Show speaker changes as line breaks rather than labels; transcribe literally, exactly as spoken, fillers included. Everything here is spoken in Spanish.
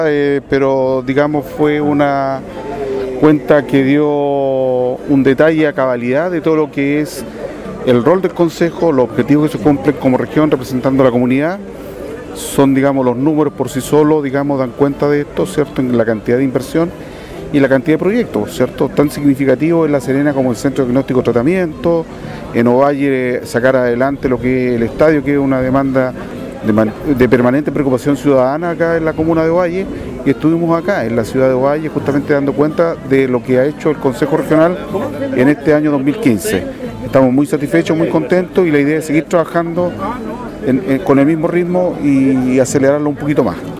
Eh, pero digamos fue una cuenta que dio un detalle a cabalidad de todo lo que es el rol del Consejo, los objetivos que se cumplen como región representando a la comunidad. Son, digamos, los números por sí solos, digamos, dan cuenta de esto, ¿cierto?, en la cantidad de inversión y la cantidad de proyectos, ¿cierto?, tan significativos en La Serena como el Centro de Diagnóstico y Tratamiento, en Ovalle sacar adelante lo que es el estadio, que es una demanda de, man, de permanente preocupación ciudadana acá en la comuna de Ovalle, y estuvimos acá en la ciudad de Ovalle justamente dando cuenta de lo que ha hecho el Consejo Regional en este año dos mil quince. Estamos muy satisfechos, muy contentos, y la idea es seguir trabajando en, en, con el mismo ritmo y acelerarlo un poquito más.